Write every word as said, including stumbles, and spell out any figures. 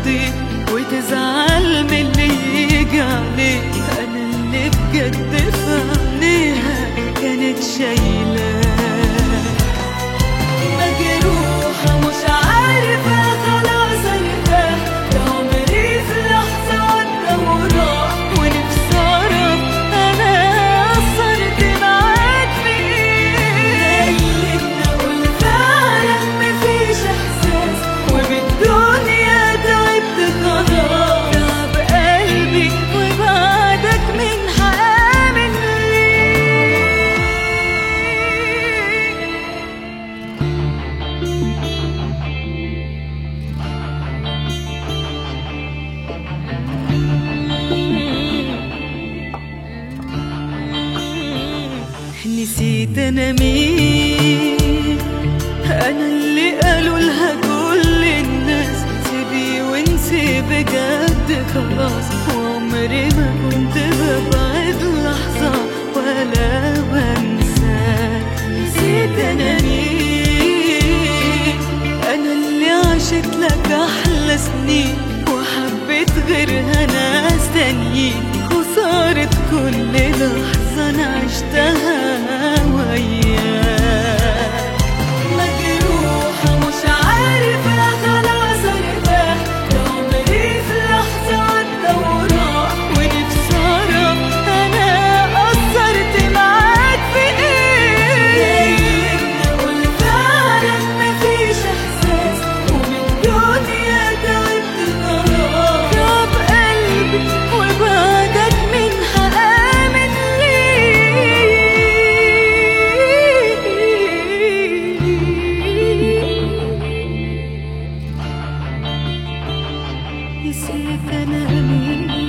يرضيك وتزعل من اللي يجي عليك. انا اللي بجد في عينيها كانت شايلاك، مجروحة مش عارفة خلاص ارتاح. ده عمري في لحظة عدى وراح ونفسي اعرف انا قصرت معاك في ايه. خلتني اقول فعلا مفيش احساس وبالدنيا تعبت خلاص. تعب قلبي وبعدك من هآمن ليه. نسيت انا مين، انا اللي قالوا لها كل الناس سيبي وانسي بجد خلاص. وعمري ما كنت ببعد لحظة ولا بنساك. نسيت انا مين، انا اللي عشت لك احلى سنين وحبيت غيرها ناس تانيين. خسارة كل لحظة انا عشتها وياك، مجروحة مش عارفة خلاص ارتاح. ده عمري في لحظة عدى وراح ونفسي اعرف انا قصرت معاك في ايه. خلتني اقول فعلا مفيش احساس وبالدنيا تعبت خلاص. تعب قلبي وبعدك من هآمن ليه. نسيت انا مين.